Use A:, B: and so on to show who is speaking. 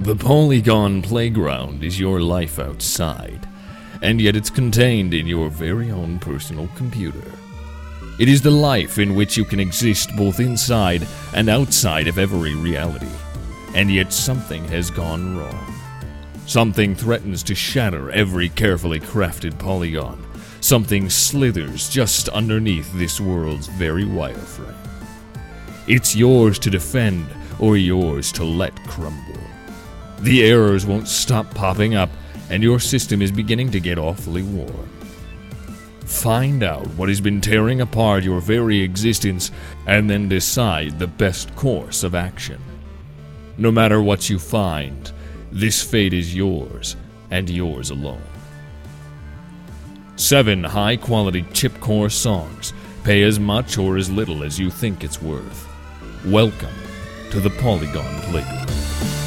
A: The Polygon Playground is your life outside, and yet it's contained in your very own personal computer. It is the life in which you can exist both inside and outside of every reality, and yet something has gone wrong. Something threatens to shatter every carefully crafted polygon. Something slithers just underneath this world's very wireframe. It's yours to defend or yours to let crumble. The errors won't stop popping up, and your system is beginning to get awfully warm. Find out what has been tearing apart your very existence, and then decide the best course of action. No matter what you find, this fate is yours, and yours alone. 7 high-quality chipcore songs. Pay as much or as little as you think it's worth. Welcome to the Polygon Playground.